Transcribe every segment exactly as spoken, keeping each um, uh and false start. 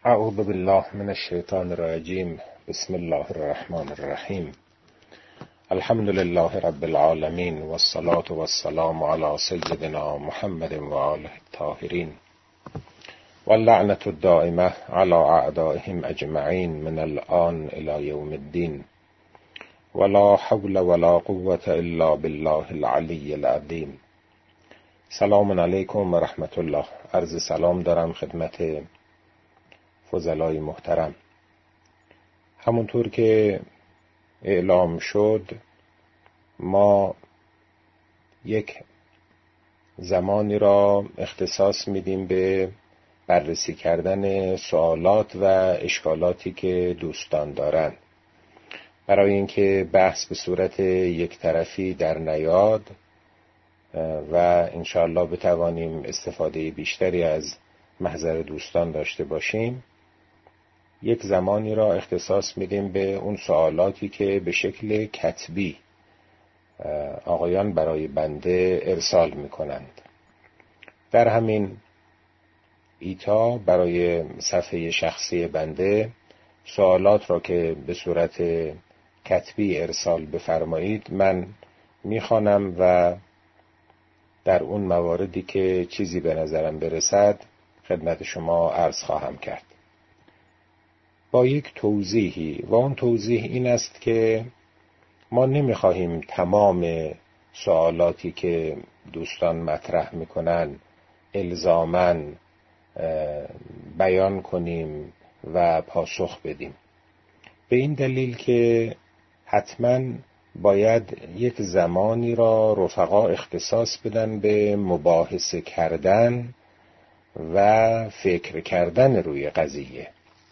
اعوذ بالله من الشیطان الرجیم. بسم الله الرحمن الرحیم. الحمد لله رب العالمین والصلاة والسلام علی سیدنا محمد و آله الطاهرین واللعنة الدائمة علی اعدائهم اجمعین من الآن الی یوم الدین ولا حول ولا قوة الا بالله العلی العظیم. سلام علیکم و رحمت الله. عرض سلام دارم خدمت فضلای محترم. همونطور که اعلام شد ما یک زمانی را اختصاص میدیم به بررسی کردن سوالات و اشکالاتی که دوستان دارن، برای اینکه بحث به صورت یک طرفی در نیاد و انشاءالله بتوانیم استفاده بیشتری از محضر دوستان داشته باشیم. یک زمانی را اختصاص میدیم به اون سوالاتی که به شکل کتبی آقایان برای بنده ارسال میکنند. در همین ایتا برای صفحه شخصی بنده سوالات را که به صورت کتبی ارسال بفرمایید من میخوانم و در اون مواردی که چیزی به نظرم برسد خدمت شما عرض خواهم کرد با یک توضیحی، و اون توضیح این است که ما نمیخواهیم تمام سوالاتی که دوستان مطرح میکنن الزاماً بیان کنیم و پاسخ بدیم، به این دلیل که حتماً باید یک زمانی را رفقا اختصاص بدن به مباحثه کردن و فکر کردن روی قضیه.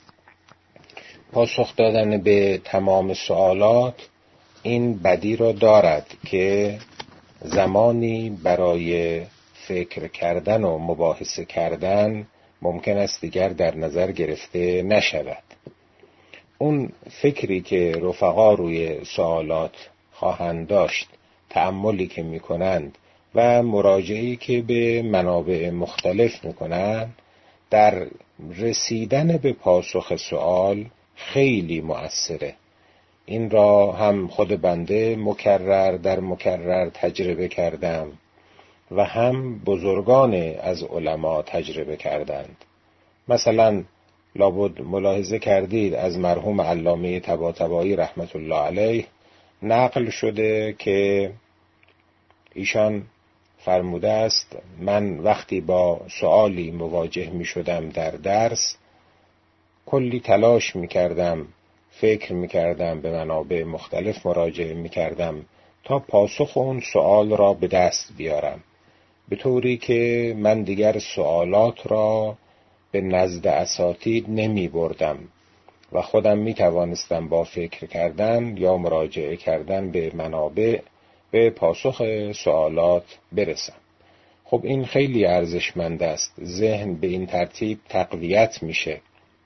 پاسخ دادن به تمام سوالات این بدی را دارد که زمانی برای فکر کردن و مباحثه کردن ممکن است دیگر در نظر گرفته نشود. اون فکری که رفقا روی سوالات خواهند داشت، تأملی که میکنند و مراجعه‌ای که به منابع مختلف میکنند، در رسیدن به پاسخ سوال خیلی مؤثره. این را هم خود بنده مکرر در مکرر تجربه کردم و هم بزرگان از علما تجربه کردند. مثلا لابد ملاحظه کردید از مرحوم علامه طباطبایی رحمت الله علیه نقل شده که ایشان فرموده است من وقتی با سوالی مواجه می شدم در درس کلی تلاش می کردم، فکر می کردم، به منابع مختلف مراجعه می کردم تا پاسخ اون سوال را به دست بیارم، به طوری که من دیگر سوالات را به نزد اساتید نمی بردم و خودم می توانستم با فکر کردن یا مراجعه کردن به منابع به پاسخ سوالات برسم. خب این خیلی ارزشمند است. ذهن به این ترتیب تقویت میشه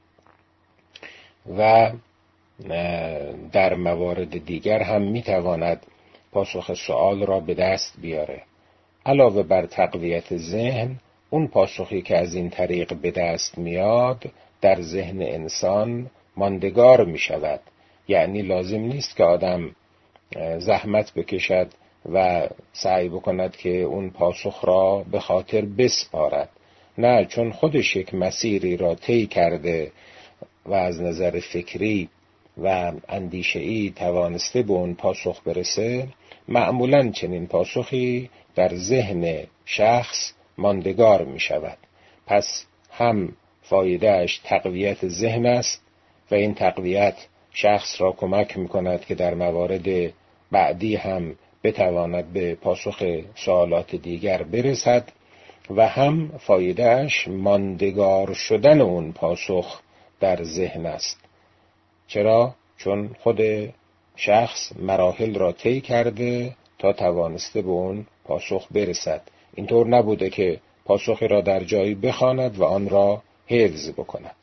و در موارد دیگر هم میتواند پاسخ سوال را به دست بیاره. علاوه بر تقویت ذهن، اون پاسخی که از این طریق به دست میاد در ذهن انسان ماندگار میشود. یعنی لازم نیست که آدم زحمت بکشد و سعی بکند که اون پاسخ را به خاطر بسپارد. نه، چون خودش یک مسیری را طی کرده و از نظر فکری و اندیشه‌ای توانسته به اون پاسخ برسه، معمولاً چنین پاسخی در ذهن شخص ماندگار می شود. پس هم فایدهش تقویت ذهن است و این تقویت شخص را کمک می کند که در موارد بعدی هم بتواند به پاسخ سوالات دیگر برسد، و هم فایدهش ماندگار شدن اون پاسخ در ذهن است. چرا؟ چون خود شخص مراحل را طی کرده تا توانسته به اون پاسخ برسد. اینطور نبوده که پاسخی را در جایی بخواند و آن را حفظ بکند.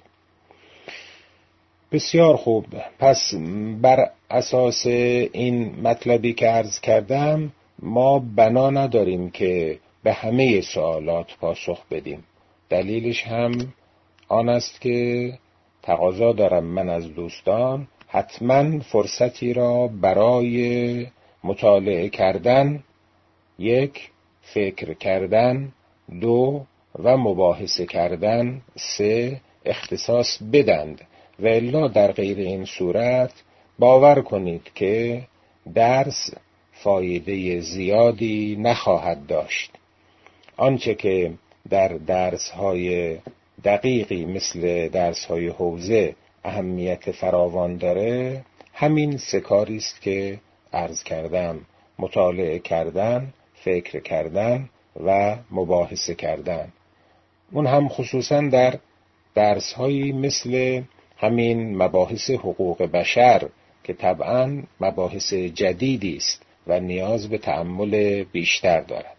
بسیار خوب. پس بر اساس این مطلبی که عرض کردم ما بنا نداریم که به همه سوالات پاسخ بدیم. دلیلش هم آن است که تقاضا دارم من از دوستان حتما فرصتی را برای مطالعه کردن، یک، فکر کردن، دو، و مباحثه کردن، سه، اختصاص بدند، و الا در غیر این صورت باور کنید که درس فایده زیادی نخواهد داشت. آنچه که در درس‌های دقیقی مثل درس‌های حوزه اهمیت فراوان داره، همین سه کاری است که عرض کردم: مطالعه کردن، فکر کردن و مباحثه کردن. اون هم خصوصا در درس‌هایی مثل همین مباحث حقوق بشر که طبعاً مباحث جدیدی است و نیاز به تأمل بیشتر دارد.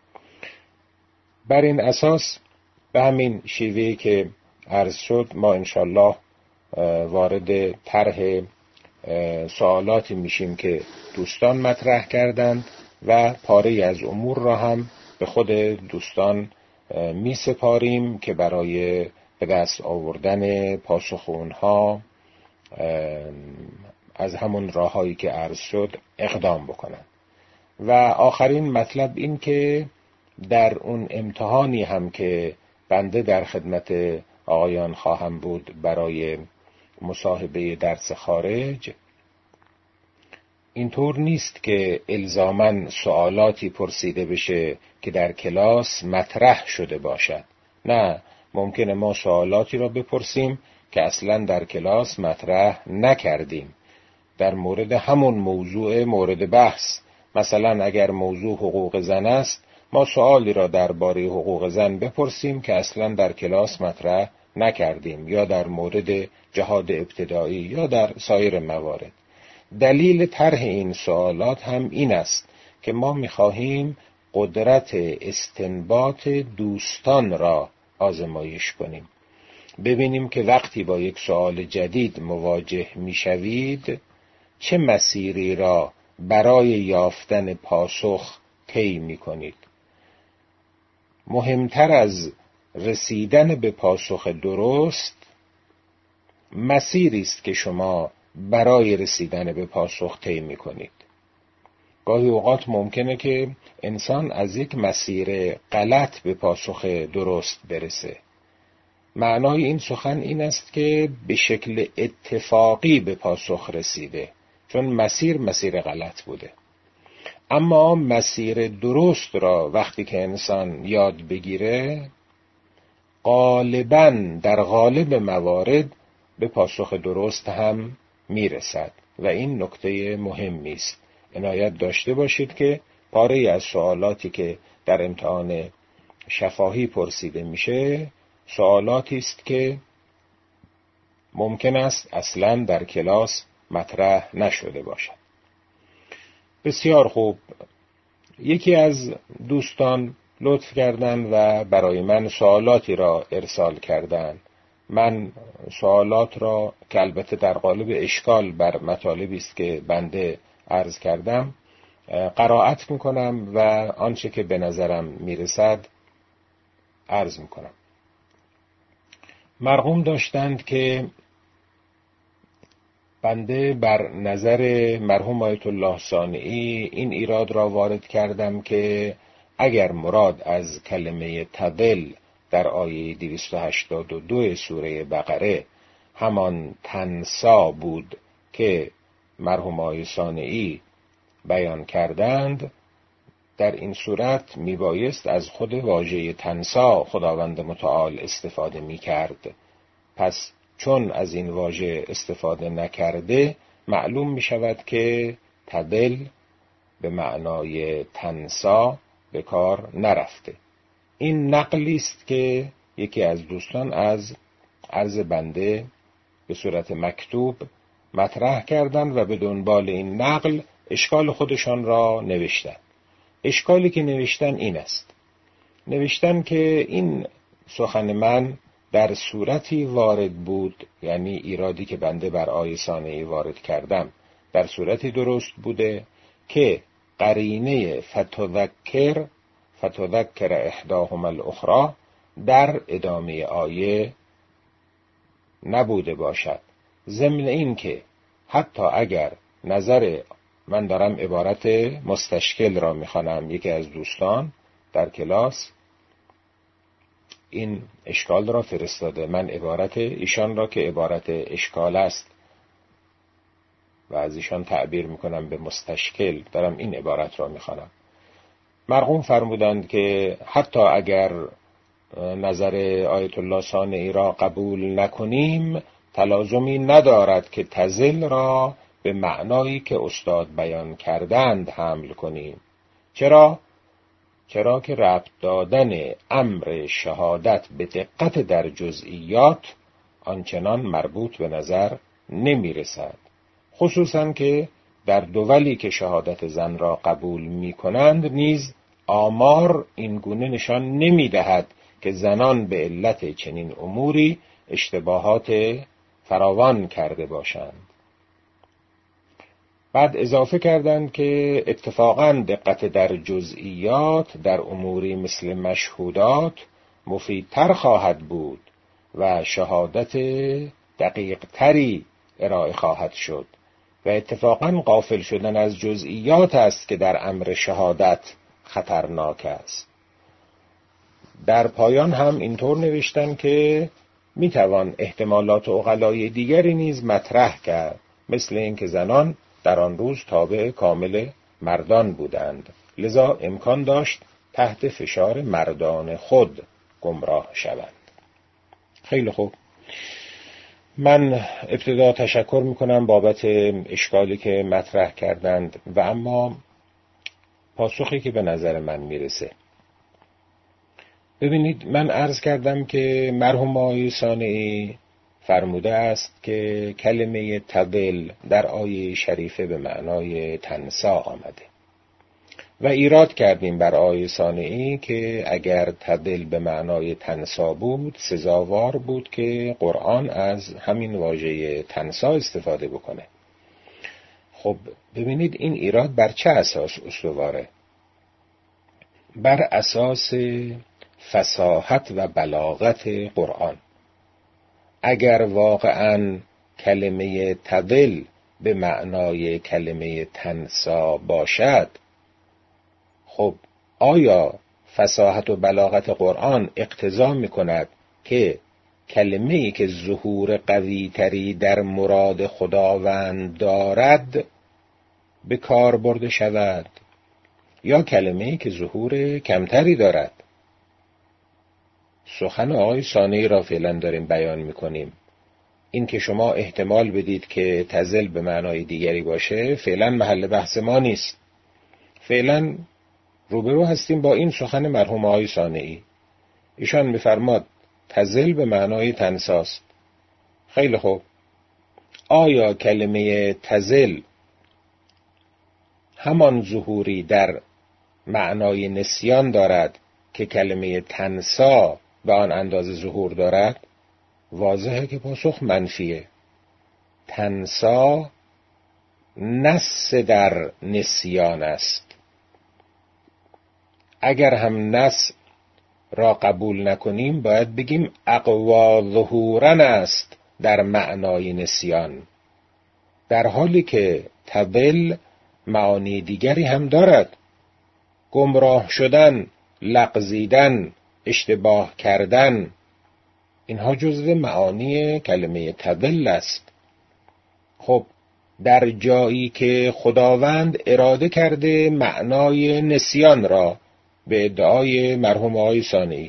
بر این اساس به همین شیوهی که عرض شد ما انشالله وارد طرح سوالاتی میشیم که دوستان مطرح کردند و پاره از امور را هم به خود دوستان می سپاریم که برای به دست آوردن پاسخ اونها از همون راههایی که عرض شد اقدام بکنند. و آخرین مطلب این که در اون امتحانی هم که بنده در خدمت آقایان خواهم بود برای مصاحبه درس خارج، اینطور نیست که الزاماً سوالاتی پرسیده بشه که در کلاس مطرح شده باشد. نه، ممکنه ما سوالاتی را بپرسیم که اصلاً در کلاس مطرح نکردیم در مورد همون موضوع مورد بحث. مثلا اگر موضوع حقوق زن است، ما سوالی را درباره حقوق زن بپرسیم که اصلا در کلاس مطرح نکردیم، یا در مورد جهاد ابتدایی یا در سایر موارد. دلیل طرح این سوالات هم این است که ما می‌خواهیم قدرت استنباط دوستان را آزمایش کنیم، ببینیم که وقتی با یک سوال جدید مواجه می‌شوید چه مسیری را برای یافتن پاسخ طی می‌کنید. مهمتر از رسیدن به پاسخ درست، مسیری است که شما برای رسیدن به پاسخ طی می‌کنید. گاهی اوقات ممکنه که انسان از یک مسیر غلط به پاسخ درست برسه. معنای این سخن این است که به شکل اتفاقی به پاسخ رسیده، چون مسیر مسیر غلط بوده. اما مسیر درست را وقتی که انسان یاد بگیره، غالباً در غالب موارد به پاسخ درست هم میرسد و این نکته مهمی است. عنایت داشته باشید که پاره از سوالاتی که در امتحان شفاهی پرسیده میشه سوالاتی است که ممکن است اصلاً در کلاس مطرح نشده باشد. بسیار خوب. یکی از دوستان لطف کردند و برای من سوالاتی را ارسال کردند. من سوالات را که البته در قالب اشکال بر مطالبی است که بنده عرض کردم قرائت میکنم و آنچه که به نظرم میرسد عرض میکنم. مرحوم داشتند که بنده بر نظر مرحوم آیت الله صانعی این ایراد را وارد کردم که اگر مراد از کلمه تضل در آیه دویست و هشتاد و دو سوره بقره همان تنسا بود که مرحوم آیت صانعی بیان کردند، در این صورت میبایست از خود واژه تنسا خداوند متعال استفاده میکرد. پس چون از این واژه استفاده نکرده، معلوم می شود که تضل به معنای تنسا به کار نرفته. این نقلی است که یکی از دوستان از عرض بنده به صورت مکتوب مطرح کردند و به دنبال این نقل اشکال خودشان را نوشتند. اشکالی که نوشتن این است: نوشتن که این سخن من در صورتی وارد بود، یعنی ایرادی که بنده بر آیه صانعی وارد کردم در صورتی درست بوده که قرینه فتذکر فتذکر احداهما الاخری در ادامه آیه نبوده باشد. ضمن این که حتی اگر نظر، من دارم عبارت مستشکل را میخوانم، یکی از دوستان در کلاس این اشکال را فرستاده، من عبارت ایشان را که عبارت اشکال است و از ایشان تعبیر میکنم به مستشکل، دارم این عبارت را میخوانم. مرحوم فرمودند که حتی اگر نظر آیت الله صانعی را قبول نکنیم، تلازمی ندارد که تزل را به معنایی که استاد بیان کردند حمل کنیم. چرا؟ چرا که ربط دادن امر شهادت به دقت در جزئیات آنچنان مربوط به نظر نمی رسد. خصوصا که در دولی که شهادت زن را قبول می کنند نیز آمار این گونه نشان نمی دهد که زنان به علت چنین اموری اشتباهات فراوان کرده باشند. بعد اضافه کردند که اتفاقاً دقت در جزئیات در اموری مثل مشهودات مفیدتر خواهد بود و شهادت دقیق تری ارائه خواهد شد و اتفاقاً غافل شدن از جزئیات است که در امر شهادت خطرناک است. در پایان هم اینطور نوشتن که میتوان احتمالات عقلای دیگری نیز مطرح کرد، مثل اینکه زنان در آن روز تابع کامل مردان بودند، لذا امکان داشت تحت فشار مردان خود گمراه شوند. خیلی خوب، من ابتدا تشکر میکنم بابت اشکالی که مطرح کردند و اما پاسخی که به نظر من میرسه. ببینید، من عرض کردم که مرحوم آقای صانعی فرموده است که کلمه تضل در آیه شریفه به معنای تنسا آمده و ایراد کردیم بر آیه صانعی که اگر تضل به معنای تنسا بود، سزاوار بود که قرآن از همین واژه تنسا استفاده بکنه. خب ببینید، این ایراد بر چه اساس استواره؟ بر اساس فصاحت و بلاغت قرآن. اگر واقعاً کلمه تضل به معنای کلمه تنسا باشد، خب آیا فصاحت و بلاغت قرآن اقتضا می کند که کلمه‌ای که ظهور قوی تری در مراد خداوند دارد به کار برده شود یا کلمه‌ای که ظهور کمتری دارد؟ سخن آقای صانعی را فعلا داریم بیان میکنیم. این که شما احتمال بدید که تضل به معنای دیگری باشه فعلا محل بحث ما نیست. فعلا روبرو هستیم با این سخن مرحوم آقای صانعی. ایشان میفرماد تضل به معنای تنساست. خیلی خوب، آیا کلمه تضل همان ظهوری در معنای نسیان دارد که کلمه تنسا به آن اندازه ظهور دارد؟ واضحه که پاسخ منفیه. تنسا نس در نسیان است. اگر هم نس را قبول نکنیم باید بگیم اقوا ظهورن است در معنای نسیان، در حالی که تضل معانی دیگری هم دارد. گمراه شدن، لغزیدن، اشتباه کردن، اینها جزو معانی کلمه تضل است. خب در جایی که خداوند اراده کرده معنای نسیان را، به ادعای مرحوم آقای صانعی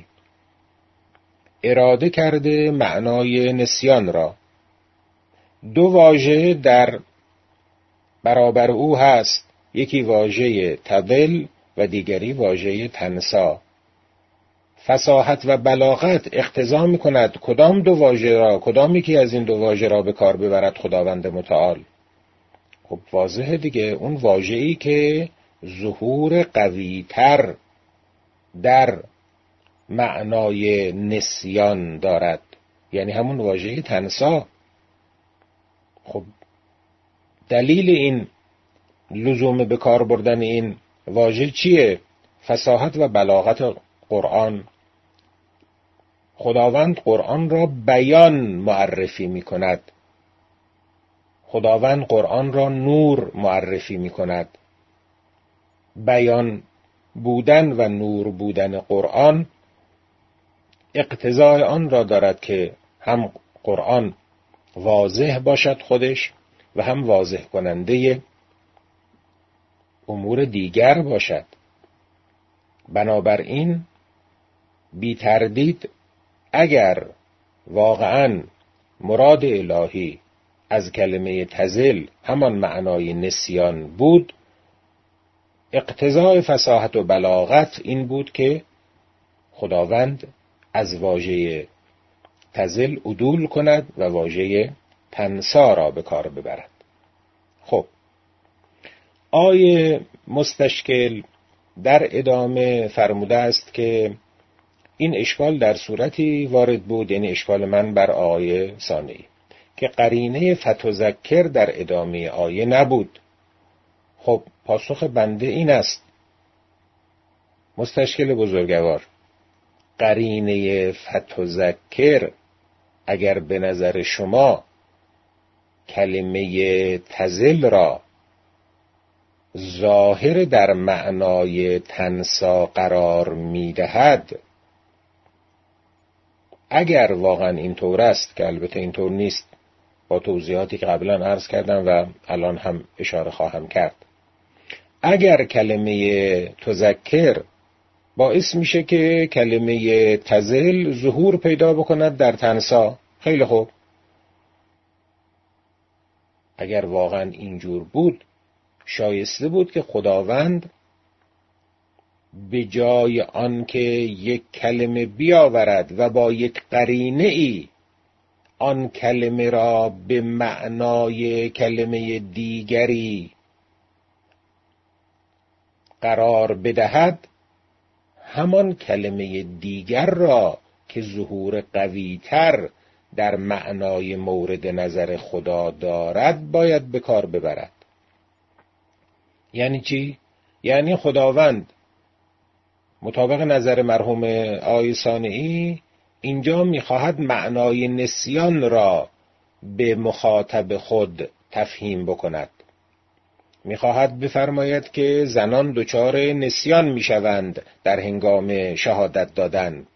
اراده کرده معنای نسیان را، دو واژه در برابر او هست، یکی واژه تضل و دیگری واژه تنسا. فصاحت و بلاغت اقتضا می کند کدام دو واژه را، کدام یکی از این دو واژه را به کار ببرد خداوند متعال؟ خب واضحه دیگه، اون واژه‌ای که ظهور قوی تر در معنای نسیان دارد، یعنی همون واژه تنسا. خب دلیل این لزوم به کار بردن این واژه چیه؟ فصاحت و بلاغت قرآن. خداوند قرآن را بیان معرفی می کند. خداوند قرآن را نور معرفی می کند. بیان بودن و نور بودن قرآن اقتضای آن را دارد که هم قرآن واضح باشد خودش و هم واضح کننده امور دیگر باشد. بنابراین بی تردید اگر واقعاً مراد الهی از کلمه تزل همان معنای نسیان بود، اقتضای فصاحت و بلاغت این بود که خداوند از واژه تزل عدول کند و واژه تنسا را به کار ببرد. خب آیه مستشکل در ادامه فرموده است که این اشکال در صورتی وارد بود، یعنی اشکال من بر آیه ثانی، که قرینه فتذکر در ادامه آیه نبود. خب پاسخ بنده این است مستشکل بزرگوار، قرینه فتذکر اگر به نظر شما کلمه تزل را ظاهر در معنای تنسا قرار می‌دهد، اگر واقعا اینطور است که البته اینطور نیست با توضیحاتی که قبلا عرض کردم و الان هم اشاره خواهم کرد، اگر کلمه تذکر باعث میشه که کلمه تزل ظهور پیدا بکند در تنسا، خیلی خوب. اگر واقعا اینجور بود شایسته بود که خداوند به جای آن که یک کلمه بیاورد و با یک قرینه ای آن کلمه را به معنای کلمه دیگری قرار بدهد، همان کلمه دیگر را که ظهور قوی‌تر در معنای مورد نظر خدا دارد باید به کار ببرد. یعنی چی؟ یعنی خداوند مطابق نظر مرحوم آقای صانعی اینجا میخواهد معنای نسیان را به مخاطب خود تفهیم بکند. میخواهد بفرماید که زنان دچار نسیان میشوند در هنگام شهادت دادن.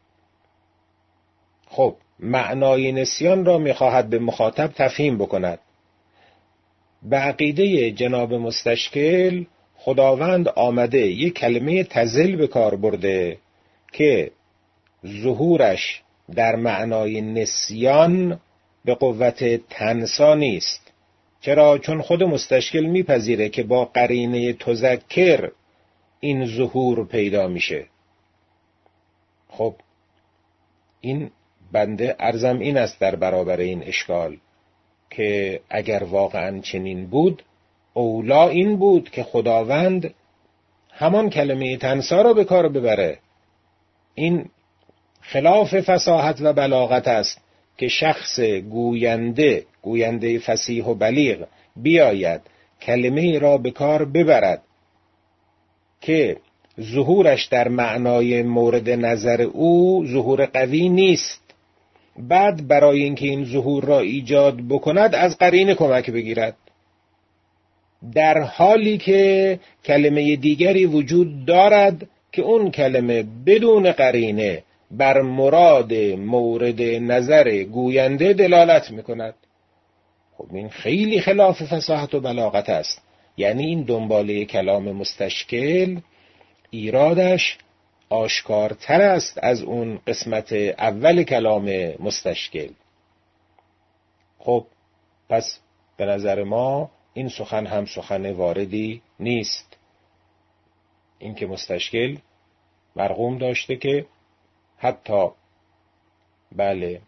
خب معنای نسیان را میخواهد به مخاطب تفهیم بکند. به عقیده جناب مستشکل خداوند آمده یک کلمه تزل به کار برده که ظهورش در معنای نسیان به قوت تنسا نیست. چرا؟ چون خود مستشکل میپذیره که با قرینه تذکر این ظهور پیدا میشه. خب این بنده عرضم این است در برابر این اشکال که اگر واقعا چنین بود اولا این بود که خداوند همان کلمه تنسا را به کار ببره. این خلاف فصاحت و بلاغت است که شخص گوینده گوینده فصیح و بلیغ بیاید کلمه را به کار ببرد که ظهورش در معنای مورد نظر او ظهور قوی نیست، بعد برای اینکه این ظهور را ایجاد بکند از قرینه کمک بگیرد، در حالی که کلمه دیگری وجود دارد که اون کلمه بدون قرینه بر مراد مورد نظر گوینده دلالت میکند. خب این خیلی خلاف فصاحت و بلاغت است. یعنی این دنباله کلام مستشکل ایرادش آشکارتر است از اون قسمت اول کلام مستشکل. خب پس به نظر ما این سخن هم سخن واردی نیست. این که مستشکل مرغوم داشته که حتی بله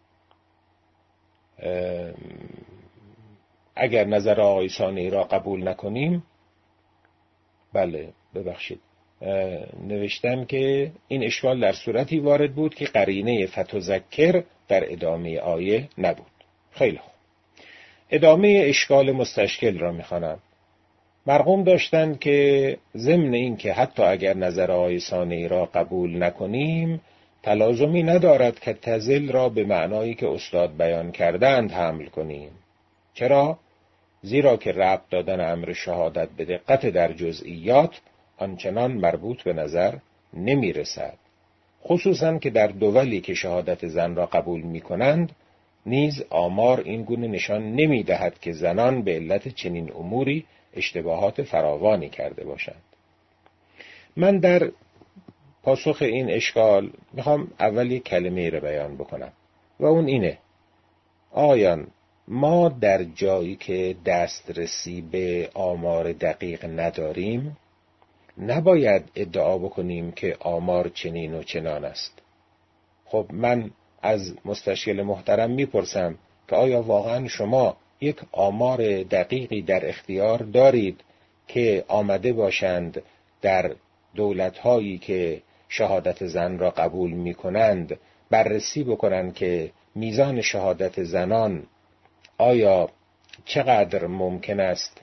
اگر نظر آقای صانعی را قبول نکنیم، بله ببخشید نوشتن که این اشکال در صورتی وارد بود که قرینه فتذکر در ادامه آیه نبود. خیلی خوب، ادامه اشکال مستشکل را میخوانم. مرغوم داشتند که ضمن این که حتی اگر نظر آقای صانعی را قبول نکنیم تلازمی ندارد که تزل را به معنایی که استاد بیان کردند حمل کنیم. چرا؟ زیرا که ربط دادن امر شهادت به دقت در جزئیات آنچنان مربوط به نظر نمی رسد. خصوصاً که در دولی که شهادت زن را قبول می کنند نیز آمار این گونه نشان نمی دهد که زنان به علت چنین اموری اشتباهات فراوانی کرده باشند. من در پاسخ این اشکال میخوام اول یک کلمه را بیان بکنم و اون اینه: آیان ما در جایی که دسترسی به آمار دقیق نداریم نباید ادعا بکنیم که آمار چنین و چنان است. خب من از مستشکل محترم میپرسم که آیا واقعا شما یک آمار دقیقی در اختیار دارید که آمده باشند در دولت‌هایی که شهادت زن را قبول می‌کنند بررسی بکنند که میزان شهادت زنان آیا چقدر ممکن است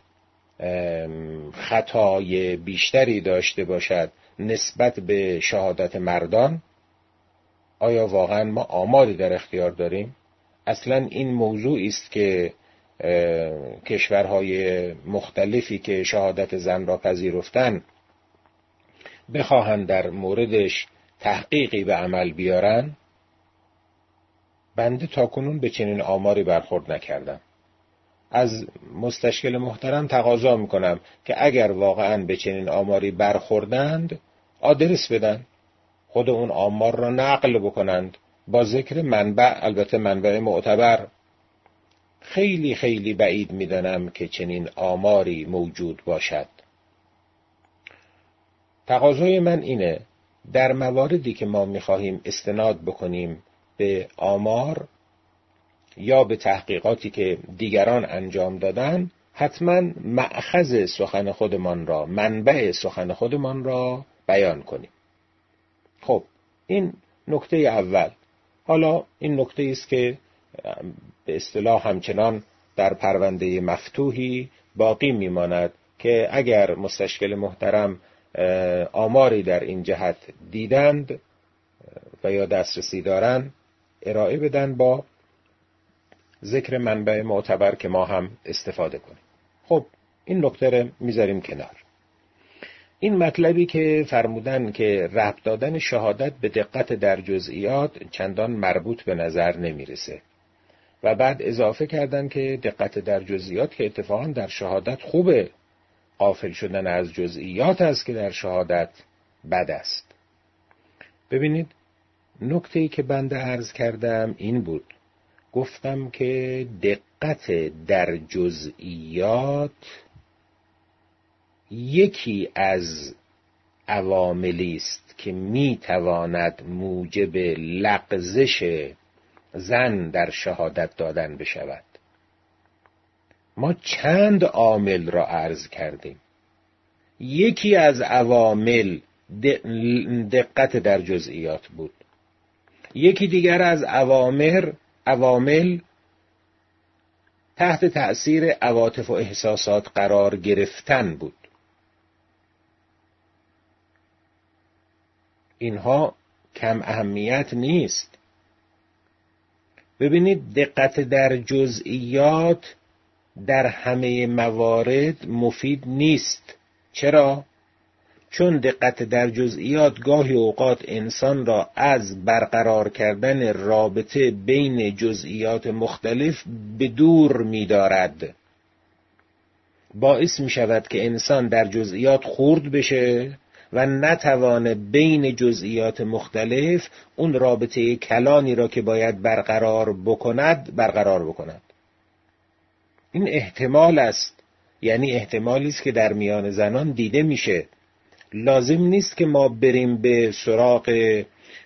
خطای بیشتری داشته باشد نسبت به شهادت مردان؟ آیا واقعا ما آماری در اختیار داریم؟ اصلا این موضوعی است که کشورهای مختلفی که شهادت زن را پذیرفتن بخواهند در موردش تحقیقی به عمل بیارن؟ بنده تاکنون به چنین آماری برخورد نکردم. از مستشکل محترم تقاضا میکنم که اگر واقعا به چنین آماری برخوردند آدرس بدن، خود اون آمار را نقل بکنند با ذکر منبع، البته منبع معتبر. خیلی خیلی بعید میدانم که چنین آماری موجود باشد. تقاضای من اینه در مواردی که ما میخواهیم استناد بکنیم به آمار یا به تحقیقاتی که دیگران انجام دادن، حتما مأخذ سخن خودمان را، منبع سخن خودمان را بیان کنیم. خب این نکته اول. حالا این نکته است که به اصطلاح همچنان در پرونده مفتوحی باقی میماند که اگر مستشکل محترم آماری در این جهت دیدند و یا دسترسی دارند ارائه بدن با ذکر منبع معتبر که ما هم استفاده کنیم. خب این نکته رو میذاریم کنار. این مطلبی که فرمودن که ربط دادن شهادت به دقت در جزئیات چندان مربوط به نظر نمیرسه و بعد اضافه کردن که دقت در جزئیات که اتفاقا در شهادت خوبه، غافل شدن از جزئیات است که در شهادت بد است. ببینید نکته‌ای که بنده عرض کردم این بود، گفتم که دقت در جزئیات یکی از عواملی است که میتواند موجب لغزش زن در شهادت دادن بشود. ما چند عامل را عرض کردیم. یکی از عوامل دقت در جزئیات بود. یکی دیگر از عوامل عوامل تحت تأثیر عواطف و احساسات قرار گرفتن بود. اینها کم اهمیت نیست. ببینید دقت در جزئیات در همه موارد مفید نیست. چرا؟ چون دقت در جزئیات گاهی اوقات انسان را از برقرار کردن رابطه بین جزئیات مختلف به دور می دارد. باعث می شود که انسان در جزئیات خورد بشه و نتوانه بین جزئیات مختلف اون رابطه کلانی را که باید برقرار بکند برقرار بکند. این احتمال است، یعنی احتمالی است که در میان زنان دیده میشه. لازم نیست که ما بریم به سراغ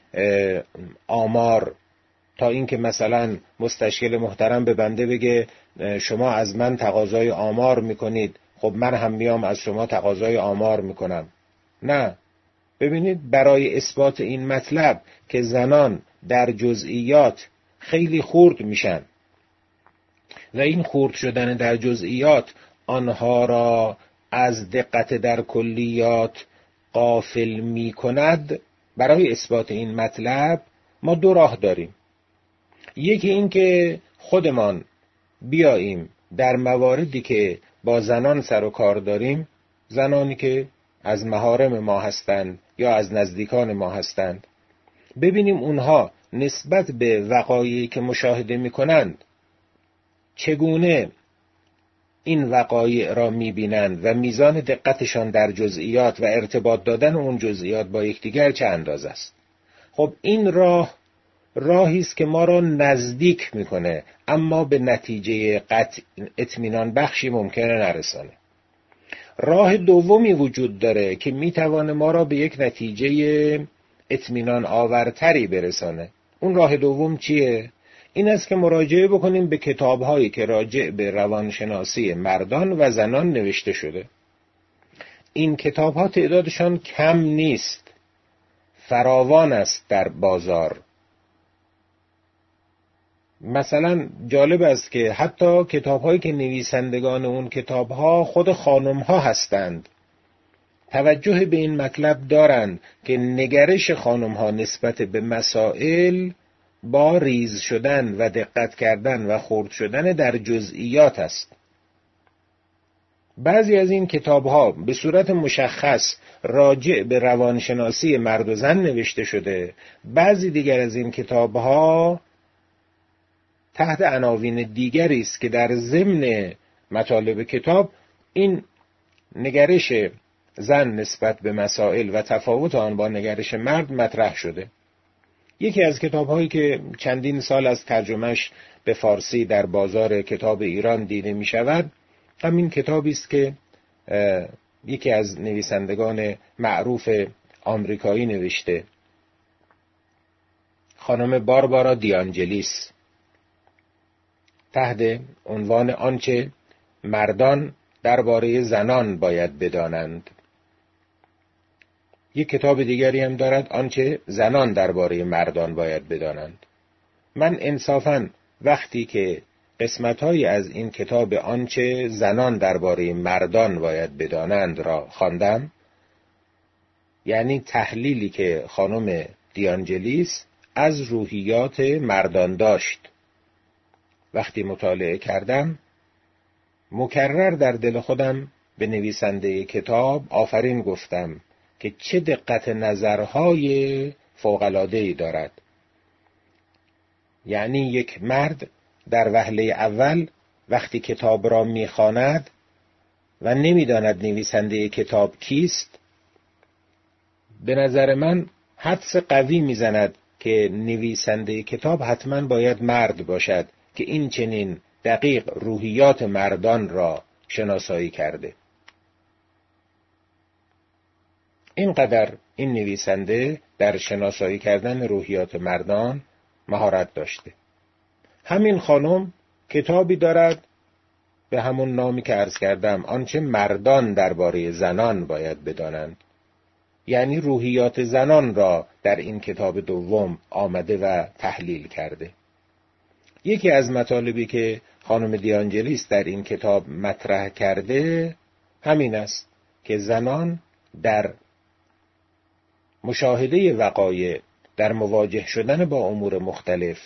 آمار تا اینکه مثلا مستشکل محترم به بنده بگه شما از من تقاضای آمار میکنید، خب من هم میام از شما تقاضای آمار میکنم. نه، ببینید برای اثبات این مطلب که زنان در جزئیات خیلی خرد میشن و این خرد شدن در جزئیات آنها را از دقت در کلیات غافل می کند، برای اثبات این مطلب ما دو راه داریم. یکی این که خودمان بیاییم در مواردی که با زنان سر و کار داریم، زنانی که از محارم ما هستند یا از نزدیکان ما هستند، ببینیم اونها نسبت به وقایعی که مشاهده می‌کنند چگونه این وقایع را می‌بینند و میزان دقتشان در جزئیات و ارتباط دادن اون جزئیات با یکدیگر چه اندازه است. خب این راه راهی است که ما را نزدیک میکنه، اما به نتیجه قطع اطمینان بخشی ممکنه نرسانه. راه دومی وجود داره که میتوانه ما را به یک نتیجه اطمینان آورتری برسانه. اون راه دوم چیه؟ این است که مراجعه بکنیم به کتاب‌هایی که راجع به روانشناسی مردان و زنان نوشته شده. این کتاب‌ها تعدادشان کم نیست، فراوان است در بازار. مثلا جالب است که حتی کتاب‌هایی که نویسندگان اون کتاب‌ها خود خانم‌ها هستند، توجه به این مطلب دارند که نگرش خانم‌ها نسبت به مسائل با ریز شدن و دقت کردن و خرد شدن در جزئیات است. بعضی از این کتاب‌ها به صورت مشخص راجع به روانشناسی مرد و زن نوشته شده، بعضی دیگر از این کتاب‌ها تحت عناوین دیگری است که در ضمن مطالب کتاب این نگرش زن نسبت به مسائل و تفاوت آن با نگرش مرد مطرح شده. یکی از کتاب‌هایی که چندین سال از ترجمهش به فارسی در بازار کتاب ایران دیده می شود، همین کتابی است که یکی از نویسندگان معروف آمریکایی نوشته، خانم باربارا دیانجلیس، تحت عنوان آنچه مردان درباره زنان باید بدانند. یک کتاب دیگری هم دارد، آنچه زنان درباره مردان باید بدانند. من انصافاً وقتی که قسمت‌هایی از این کتاب آنچه زنان درباره مردان باید بدانند را خواندم، یعنی تحلیلی که خانم دیانجلیس از روحیات مردان داشت، وقتی مطالعه کردم مکرر در دل خودم به نویسنده کتاب آفرین گفتم که چه دقت نظرهای فوق‌العاده‌ای دارد. یعنی یک مرد در وهله اول وقتی کتاب را می‌خواند و نمی‌داند نویسنده کتاب کیست، به نظر من حدس قوی می‌زند که نویسنده کتاب حتماً باید مرد باشد که این چنین دقیق روحیات مردان را شناسایی کرده. اینقدر این نویسنده در شناسایی کردن روحیات مردان مهارت داشته. همین خانم کتابی دارد به همون نامی که عرض کردم، آنچه مردان درباره زنان باید بدانند. یعنی روحیات زنان را در این کتاب دوم آمده و تحلیل کرده. یکی از مطالبی که خانم دیانجلیس در این کتاب مطرح کرده همین است که زنان در مشاهده وقایع، در مواجه شدن با امور مختلف،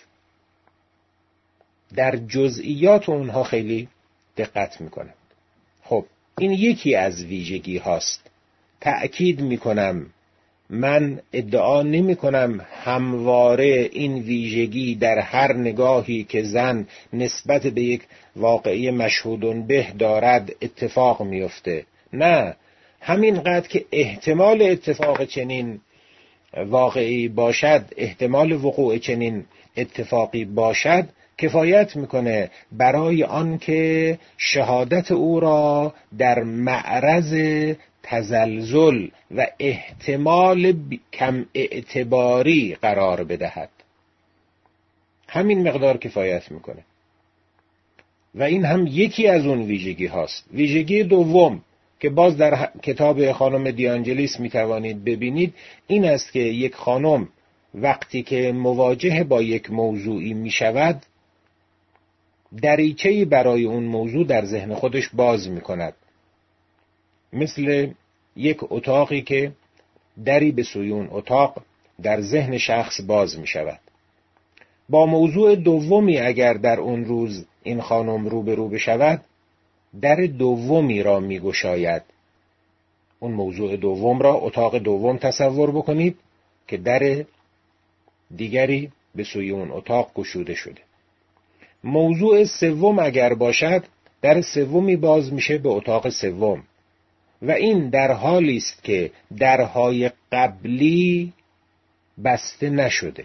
در جزئیات اونها خیلی دقت میکنند. خب این یکی از ویژگی هاست. تأکید میکنم، من ادعا نمی کنم همواره این ویژگی در هر نگاهی که زن نسبت به یک واقعی مشهودون به دارد اتفاق میفته. نه، همینقدر که احتمال اتفاق چنین واقعی باشد، احتمال وقوع چنین اتفاقی باشد، کفایت میکنه برای آن که شهادت او را در معرض تزلزل و احتمال کم اعتباری قرار بدهد. همین مقدار کفایت میکنه. و این هم یکی از اون ویژگی هاست. ویژگی دوم که باز در کتاب خانم دیانجلیس میتوانید ببینید این است که یک خانم وقتی که مواجه با یک موضوعی میشود، دریچه‌ای برای اون موضوع در ذهن خودش باز میکند. مثل یک اتاقی که دری به سوی اون اتاق در ذهن شخص باز می شود. با موضوع دومی اگر در اون روز این خانم روبرو بشود، در دومی را می گشاید. اون موضوع دوم را، اتاق دوم تصور بکنید که در دیگری به سوی اون اتاق گشوده شده. موضوع سوم اگر باشد، در سومی باز میشه به اتاق سوم و این در حالی است که درهای قبلی بسته نشده.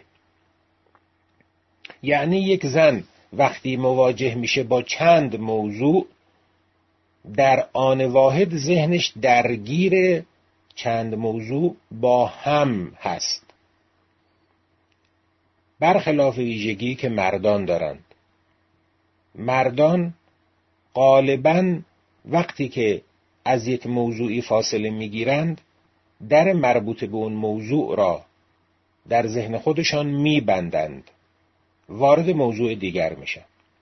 یعنی یک زن وقتی مواجه میشه با چند موضوع، در آن واحد ذهنش درگیر چند موضوع با هم هست، برخلاف ویژگی که مردان دارند. مردان غالباً وقتی که از یک موضوعی فاصله میگیرند، در مربوط به اون موضوع را در ذهن خودشان میبندند، وارد موضوع دیگر میشن.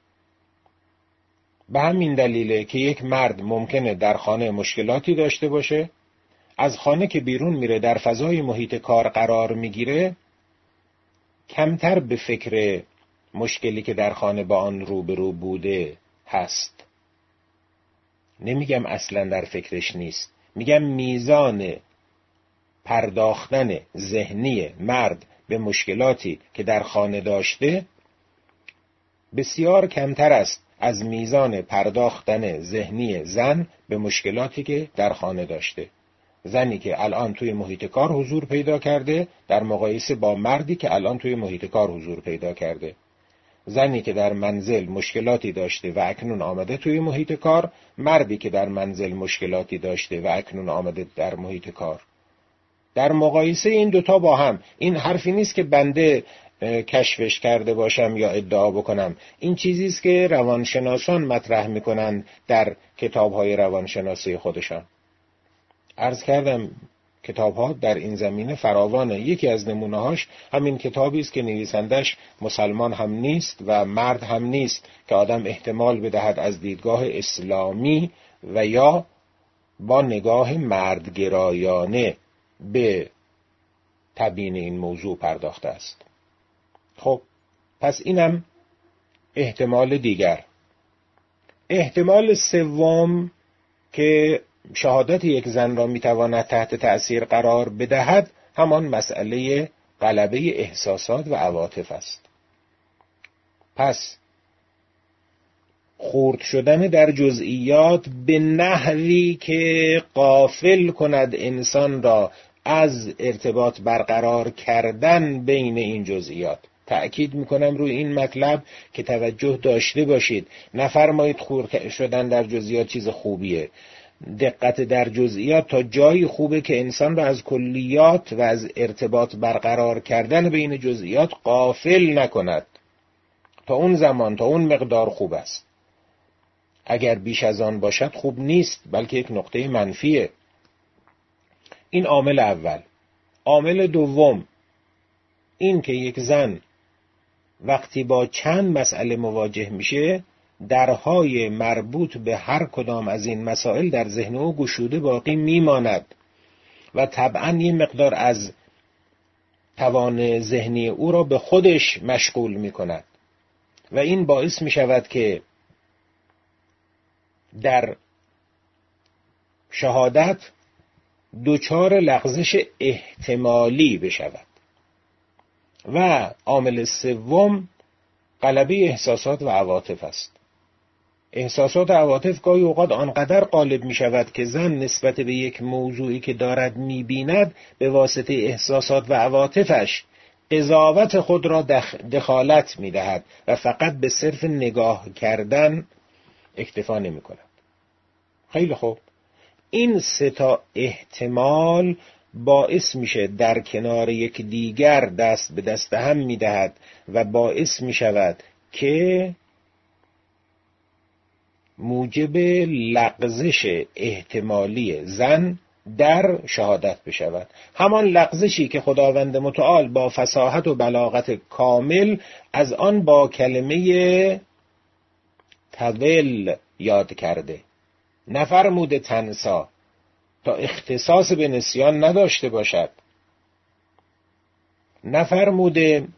به همین دلیله که یک مرد ممکنه در خانه مشکلاتی داشته باشه، از خانه که بیرون میره در فضای محیط کار قرار میگیره، کمتر به فکر مشکلی که در خانه با آن روبرو بوده هست. نمیگم اصلا در فکرش نیست، میگم میزان پرداختن ذهنی مرد به مشکلاتی که در خانه داشته بسیار کمتر است از میزان پرداختن ذهنی زن به مشکلاتی که در خانه داشته. زنی که الان توی محیط کار حضور پیدا کرده در مقایسه با مردی که الان توی محیط کار حضور پیدا کرده. زنی که در منزل مشکلاتی داشته و اکنون آمده توی محیط کار، مردی که در منزل مشکلاتی داشته و اکنون آمده در محیط کار. در مقایسه این دوتا با هم، این حرفی نیست که بنده کشفش کرده باشم یا ادعا بکنم، این چیزی است که روانشناسان مطرح میکنند در کتاب‌های روانشناسی خودشان. عرض کردم کتاب‌ها در این زمینه فراوانه. یکی از نمونه‌هاش همین کتابی است که نویسندش مسلمان هم نیست و مرد هم نیست، که آدم احتمال بدهد از دیدگاه اسلامی و یا با نگاه مردگرایانه به تبیین این موضوع پرداخته است. خب پس اینم احتمال دیگر. احتمال سوم که شهادت یک زن را میتواند تحت تأثیر قرار بدهد، همان مسئله غلبه احساسات و عواطف است. پس خورد شدن در جزئیات به نحوی که غافل کند انسان را از ارتباط برقرار کردن بین این جزئیات. تأکید میکنم روی این مطلب که توجه داشته باشید. نفرمایید خورد شدن در جزئیات چیز خوبیه. دقت در جزئیات تا جایی خوبه که انسان را از کلیات و از ارتباط برقرار کردن بین جزئیات غافل نکند. تا اون زمان، تا اون مقدار خوب است. اگر بیش از آن باشد خوب نیست، بلکه یک نقطه منفیه. این عامل اول. عامل دوم، این که یک زن وقتی با چند مسئله مواجه میشه، درهای مربوط به هر کدام از این مسائل در ذهن او گشوده باقی میماند و طبعاً یه مقدار از توان ذهنی او را به خودش مشغول میکند و این باعث میشود که در شهادت دوچار لغزش احتمالی بشود. و عامل سوم غلبه احساسات و عواطف است. احساسات و عواطف گاهی اوقات آنقدر غالب می شود که زن نسبت به یک موضوعی که دارد می بیند به واسطه احساسات و عواطفش قضاوت خود را دخ... دخالت می دهد و فقط به صرف نگاه کردن اکتفا نمی کند. خیلی خوب، این سه تا احتمال باعث میشه در کنار یک دیگر دست به دست هم میدهد و باعث میشود که موجب لغزش احتمالی زن در شهادت بشود. همان لغزشی که خداوند متعال با فصاحت و بلاغت کامل از آن با کلمه تول یاد کرده. نفرموده تنسا، تا اختصاص به نسیان نداشته باشد. نفرموده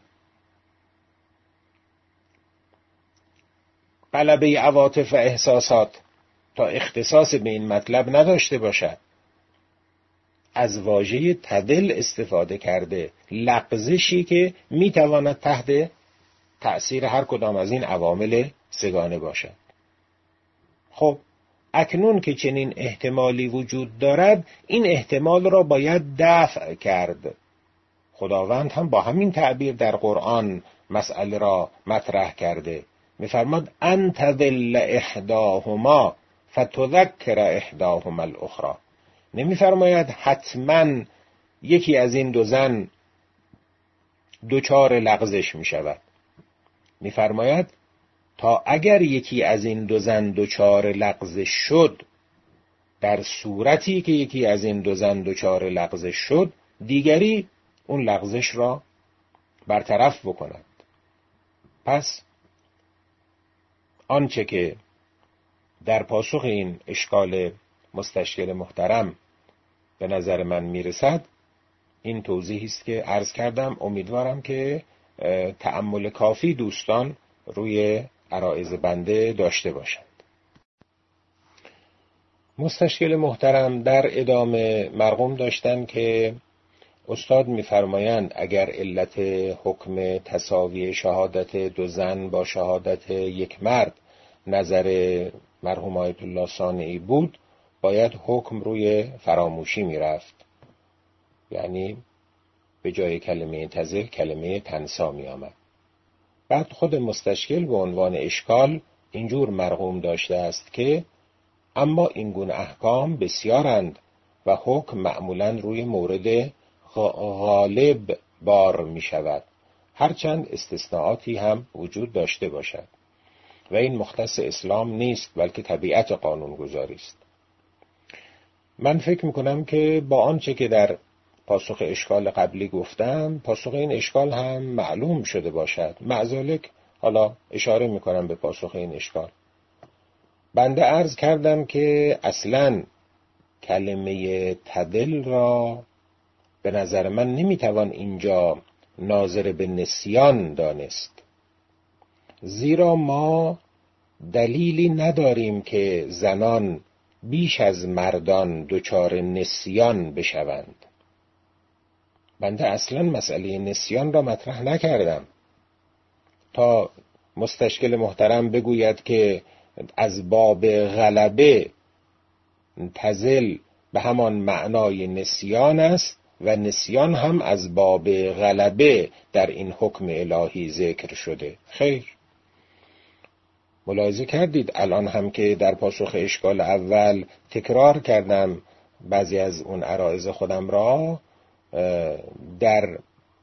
غلبه عواطف و احساسات تا اختصاص به این مطلب نداشته باشد. از واژه تدل استفاده کرده، لغزشی که میتواند تحت تأثیر هر کدام از این عوامل سگانه باشد. خب اکنون که چنین احتمالی وجود دارد، این احتمال را باید دفع کرد. خداوند هم با همین تعبیر در قرآن مسئله را مطرح کرده. می‌فرماد ان تذل احداهما فتذکر احداهما الاخرى. نمی‌فرماید حتما یکی از این دو زن دوچار لغزش می‌شود. می‌فرماید تا اگر یکی از این دو زن دوچار لغزش شد، در صورتی که یکی از این دو زن دوچار لغزش شد، دیگری اون لغزش را برطرف بکند. پس آنچه که در پاسخ این اشکال مستشکل محترم به نظر من میرسد، این توضیحی است که عرض کردم. امیدوارم که تأمل کافی دوستان روی عرایض بنده داشته باشند. مستشکل محترم در ادامه مرغوم داشتن که استاد می‌فرمایند اگر علت حکم تساوی شهادت دو زن با شهادت یک مرد نظر مرحوم آیت الله صانعی بود، باید حکم روی فراموشی میرفت، یعنی به جای کلمه تزل کلمه تنسا می آمد. بعد خود مستشکل به عنوان اشکال اینجور مرغوم داشته است که اما این گونه احکام بسیارند و حکم معمولاً روی مورد غالب بار می شود، هرچند استثناءاتی هم وجود داشته باشد و این مختص اسلام نیست، بلکه طبیعت قانونگذاری است. من فکر می کنم که با آنچه که در پاسخ اشکال قبلی گفتم، پاسخ این اشکال هم معلوم شده باشد. معذالک حالا اشاره می کنم به پاسخ این اشکال. بنده عرض کردم که اصلاً کلمه تدل را به نظر من نمیتوان اینجا ناظر به نسیان دانست، زیرا ما دلیلی نداریم که زنان بیش از مردان دچار نسیان بشوند. بنده اصلا مسئله نسیان را مطرح نکردم تا مستشکل محترم بگوید که از باب غلبه تزل به همان معنای نسیان است و نسیان هم از باب غلبه در این حکم الهی ذکر شده. خیر، ملاحظه کردید الان هم که در پاسخ اشکال اول تکرار کردم بعضی از اون عرایض خودم را در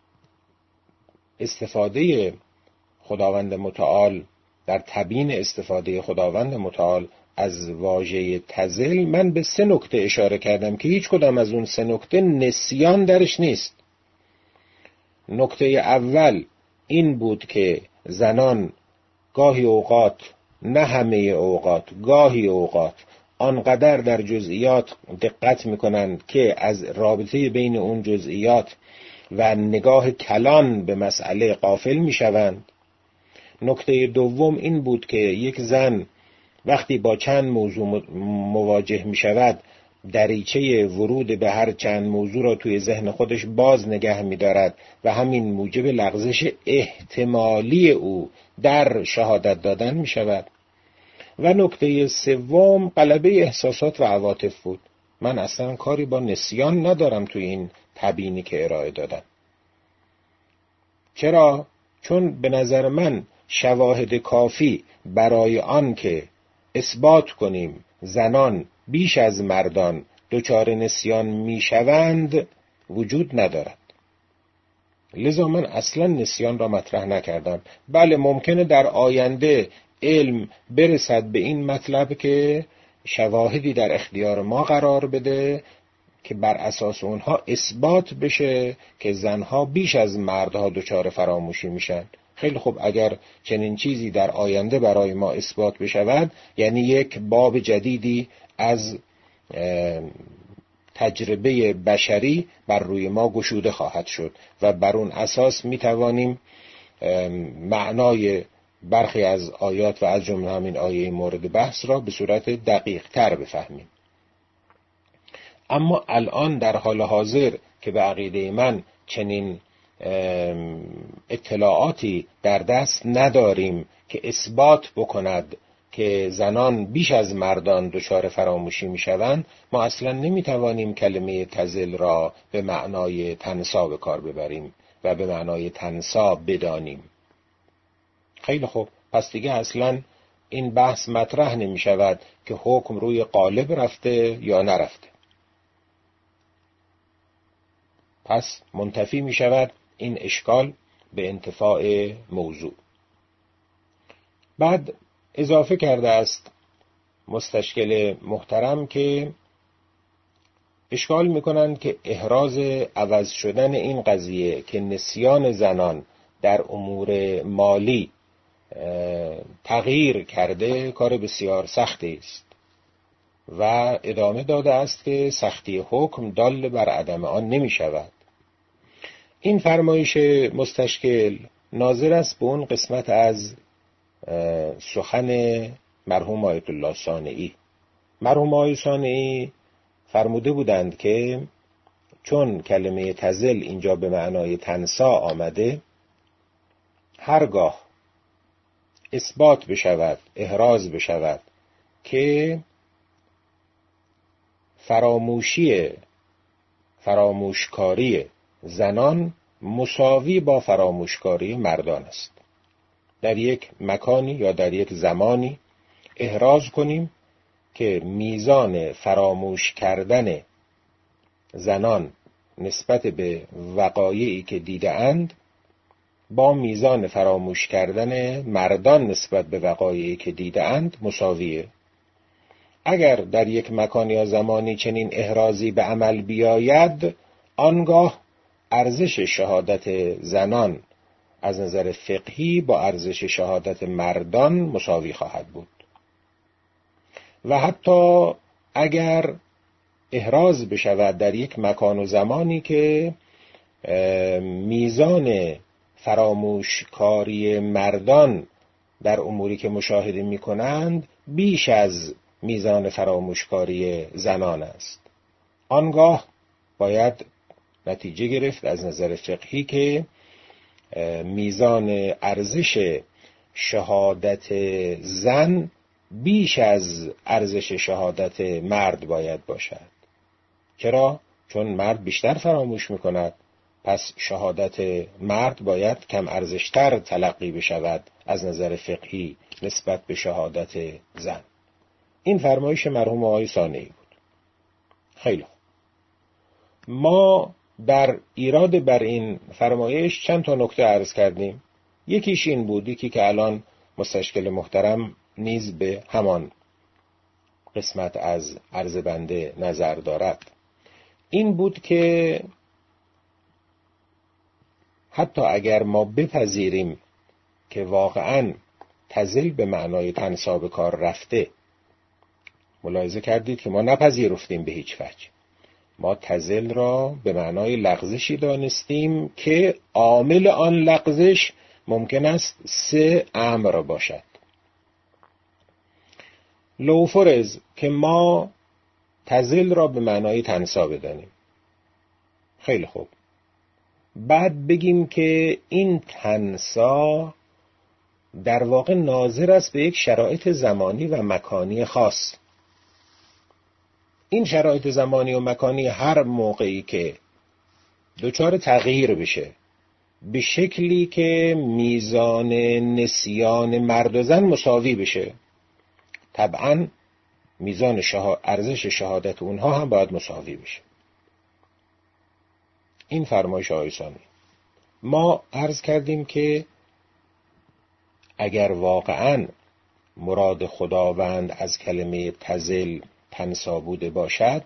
استفاده خداوند متعال، در تبیین استفاده خداوند متعال از واژه تزل، من به سه نکته اشاره کردم که هیچ کدام از اون سه نکته نسیان درش نیست. نکته اول این بود که زنان گاهی اوقات، نه همه اوقات، گاهی اوقات آنقدر در جزئیات دقت میکنند که از رابطه بین اون جزئیات و نگاه کلان به مسئله غافل میشوند. نکته دوم این بود که یک زن وقتی با چند موضوع مواجه می شود، دریچه ورود به هر چند موضوع را توی ذهن خودش باز نگه می دارد و همین موجب لغزش احتمالی او در شهادت دادن می شود. و نکته سوم غلبه احساسات و عواطف بود. من اصلا کاری با نسیان ندارم توی این تبیینی که ارائه دادم. چرا؟ چون به نظر من شواهد کافی برای آن که اثبات کنیم زنان بیش از مردان دچار نسیان میشوند وجود ندارد. لذا من اصلا نسیان را مطرح نکردم. بله ممکنه در آینده علم برسد به این مطلب که شواهدی در اختیار ما قرار بده که بر اساس اونها اثبات بشه که زنها بیش از مردها دچار فراموشی میشن. خیلی خوب، اگر چنین چیزی در آینده برای ما اثبات بشود، یعنی یک باب جدیدی از تجربه بشری بر روی ما گشوده خواهد شد و بر اون اساس می توانیم معنای برخی از آیات و از جمله همین آیه مورد بحث را به صورت دقیق تر بفهمیم. اما الان در حال حاضر که به عقیده من چنین اطلاعاتی در دست نداریم که اثبات بکند که زنان بیش از مردان دچار فراموشی میشوند، ما اصلا نمیتوانیم کلمه تزل را به معنای تنسا به کار ببریم و به معنای تنسا بدانیم. خیلی خوب، پس دیگه اصلا این بحث مطرح نمی شود که حکم روی قالب رفته یا نرفته. پس منتفی می شود این اشکال به انتفاع موضوع. بعد اضافه کرده است مستشکل محترم که اشکال میکنند که احراز عوض شدن این قضیه که نسیان زنان در امور مالی تغییر کرده کار بسیار سختی است و ادامه داده است که سختی حکم دال بر عدم آن نمی شود. این فرمایش مستشکل ناظر است به اون قسمت از سخن مرحوم آیت الله صانعی. مرحوم آیت صانعی فرموده بودند که چون کلمه تزل اینجا به معنای تنسا آمده، هرگاه اثبات بشود، احراز بشود که فراموشی فراموشکاری زنان مساوی با فراموشکاری مردان است، در یک مکانی یا در یک زمانی احراز کنیم که میزان فراموش کردن زنان نسبت به وقایعی که دیده اند با میزان فراموش کردن مردان نسبت به وقایعی که دیده اند مساویه. اگر در یک مکان یا زمانی چنین احرازی به عمل بیاید، آنگاه ارزش شهادت زنان از نظر فقهی با ارزش شهادت مردان مساوی خواهد بود. و حتی اگر احراز بشود در یک مکان و زمانی که میزان فراموشکاری مردان در اموری که مشاهده می کنند بیش از میزان فراموشکاری زنان است، آنگاه باید نتیجه گرفت از نظر فقهی که میزان ارزش شهادت زن بیش از ارزش شهادت مرد باید باشد. چرا؟ چون مرد بیشتر فراموش میکند، پس شهادت مرد باید کم ارزشتر تلقی بشود از نظر فقهی نسبت به شهادت زن. این فرمایش مرحوم آقای صانعی بود. خیلی خوب. ما در ایراد بر این فرمایش چند تا نکته عرض کردیم. یکیش این بود، یکی که الان مستشکل محترم نیز به همان قسمت از عرض بنده نظر دارد، این بود که حتی اگر ما بپذیریم که واقعاً تزل به معنای تنسا به کار رفته، ملاحظه کردید که ما نپذیرفتیم به هیچ وجه، ما تزل را به معنای لغزشی دانستیم که عامل آن لغزش ممکن است سه امر باشد. لو فرض که ما تزل را به معنای تنسا بدانیم، خیلی خوب، بعد بگیم که این تنسا در واقع ناظر است به یک شرایط زمانی و مکانی خاص. این شرایط زمانی و مکانی هر موقعی که دچار تغییر بشه به شکلی که میزان نسیان مرد و زن مساوی بشه، طبعاً میزان شها... ارزش شهادت اونها هم باید مساوی بشه. این فرمایش آقای صانعی. ما عرض کردیم که اگر واقعاً مراد خداوند از کلمه تزل تنسا بوده باشد،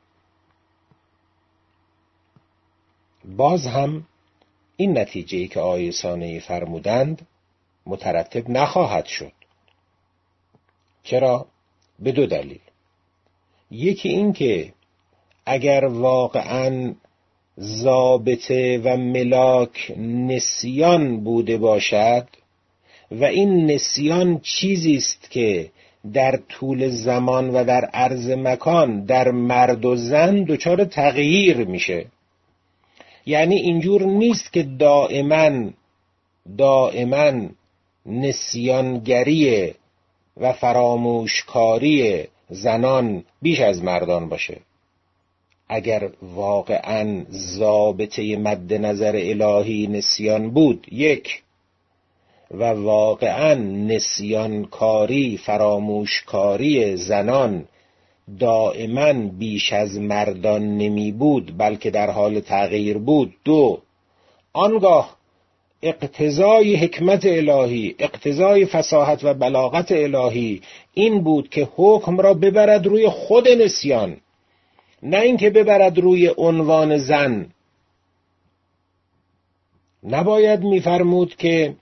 باز هم این نتیجه‌ای که آقای صانعی فرمودند مترتب نخواهد شد. چرا؟ به دو دلیل. یکی این که اگر واقعاً ضابطه و ملاک نسیان بوده باشد و این نسیان چیزی است که در طول زمان و در عرض مکان در مرد و زن دچار تغییر میشه، یعنی اینجور نیست که دائما دائما نسیانگری و فراموشکاری زنان بیش از مردان باشه. اگر واقعاً ضابطه مد نظر الهی نسیان بود یک، و واقعاً نسیانکاری فراموشکاری زنان دائما بیش از مردان نمی بود بلکه در حال تغییر بود دو، آنگاه اقتضای حکمت الهی، اقتضای فصاحت و بلاغت الهی این بود که حکم را ببرد روی خود نسیان، نه اینکه ببرد روی عنوان زن. نباید می‌فرمود که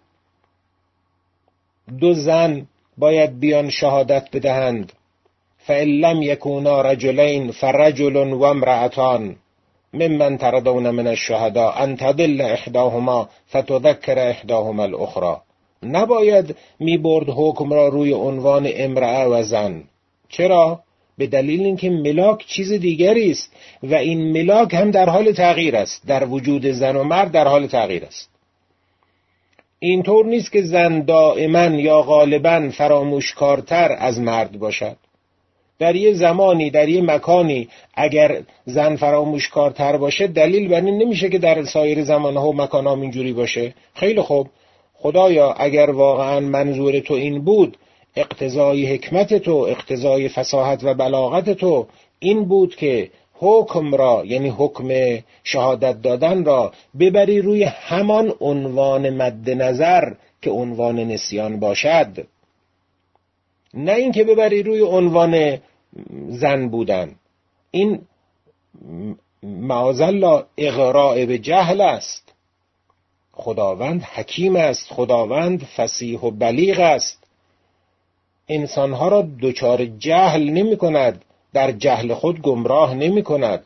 دو زن باید بیان شهادت بدهند، فإن لم یکونا رجلین فرجل و امرأتان ممن ترضون من الشهداء ان تضل احداهما فتذکر احداهما الاخرى. نباید میبرد حکم را روی عنوان امرأه و زن. چرا؟ به دلیل اینکه ملاک چیز دیگری است و این ملاک هم در حال تغییر است، در وجود زن و مرد در حال تغییر است. اینطور نیست که زن دائما یا غالبا فراموشکارتر از مرد باشد. در یه زمانی در یه مکانی اگر زن فراموشکارتر باشه دلیل بر این نمیشه که در سایر زمانها و مکانها اینجوری باشه. خیلی خوب، خدایا اگر واقعا منظور تو این بود، اقتضای حکمت تو، اقتضای فصاحت و بلاغت تو این بود که حکم را، یعنی حکم شهادت دادن را ببری روی همان عنوان مد نظر که عنوان نسیان باشد، نه اینکه ببری روی عنوان زن بودن. این معاذالله اغراء به جهل است. خداوند حکیم است، خداوند فصیح و بلیغ است، انسانها را دچار جهل نمی کند، در جهل خود گمراه نمی کند.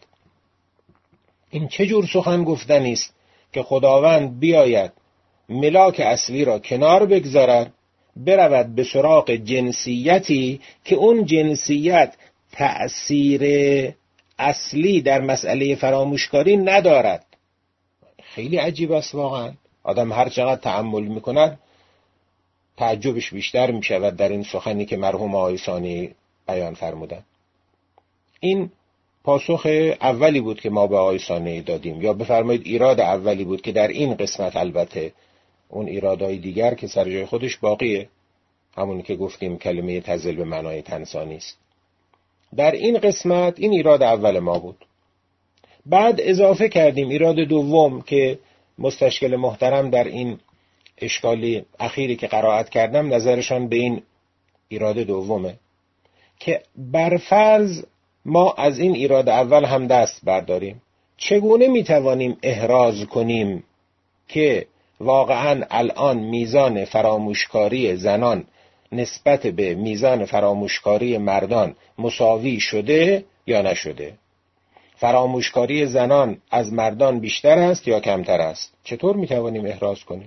این چه جور سخن گفتنی است که خداوند بیاید ملاک اصلی را کنار بگذارد، برود به سراغ جنسیتی که اون جنسیت تأثیر اصلی در مسئله فراموشکاری ندارد. خیلی عجیب است واقعا. آدم هر چقدر تأمل میکند تعجبش بیشتر میشود در این سخنی که مرحوم آقای ثانی بیان فرمودند. این پاسخ اولی بود که ما به آقای ثانی دادیم، یا بفرمایید ایراد اولی بود که در این قسمت، البته اون ایرادهای دیگر که سر جای خودش باقیه، همون که گفتیم کلمه تزل به معنای تنسانی است. در این قسمت این ایراد اول ما بود. بعد اضافه کردیم ایراد دوم که مستشکل محترم در این اشکالی اخیری که قرائت کردم نظرشان به این ایراد دومه که برفرض ما از این ایراد اول هم دست برداریم، چگونه میتوانیم احراز کنیم که واقعا الان میزان فراموشکاری زنان نسبت به میزان فراموشکاری مردان مساوی شده یا نشده؟ فراموشکاری زنان از مردان بیشتر است یا کمتر است؟ چطور میتوانیم احراز کنیم؟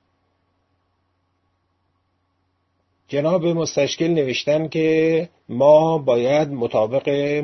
جناب مستشکل نوشتن که ما باید مطابق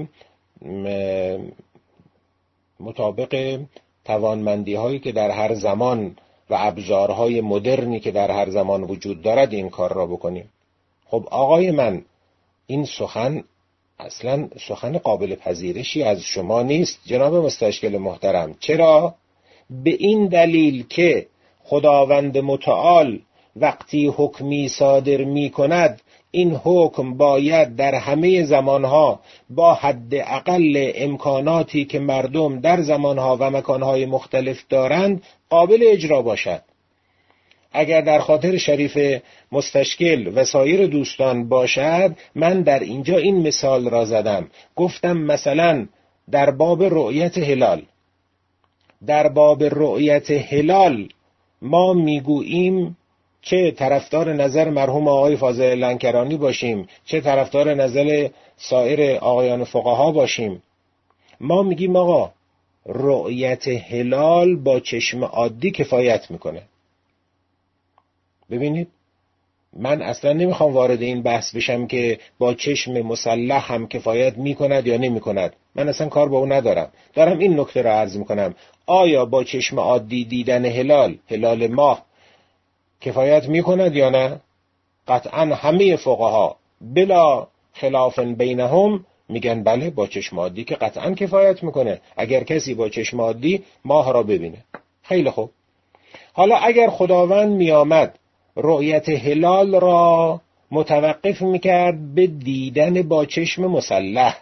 مطابق توانمندی هایی که در هر زمان و ابزارهای مدرنی که در هر زمان وجود دارد این کار را بکنیم. خب آقای من، این سخن اصلا سخن قابل پذیرشی از شما نیست جناب مستشکل محترم. چرا؟ به این دلیل که خداوند متعال وقتی حکمی صادر می کند این حکم باید در همه زمانها با حد اقل امکاناتی که مردم در زمانها و مکانهای مختلف دارند قابل اجرا باشد. اگر در خاطر شریف مستشکل و سایر دوستان باشد، من در اینجا این مثال را زدم، گفتم مثلا در باب رؤیت هلال، در باب رؤیت هلال ما میگوییم چه طرفدار نظر مرحوم آقای فاضل لنکرانی باشیم، چه طرفدار نظر سایر آقایان فقها باشیم، ما میگیم آقا رؤیت هلال با چشم عادی کفایت میکنه. ببینید من اصلا نمیخوام وارد این بحث بشم که با چشم مسلح هم کفایت میکند یا نمیکند، من اصلا کار با اون ندارم. دارم این نکته را عرض میکنم، آیا با چشم عادی دیدن هلال، هلال ماه کفایت میکند یا نه؟ قطعا همه فقها بلا خلاف بینهم میگن بله، با چشم عادی که قطعا کفایت میکنه. اگر کسی با چشم عادی ماه را ببینه، خیلی خوب. حالا اگر خداوند میآمد رؤیت هلال را متوقف میکرد به دیدن با چشم مسلح،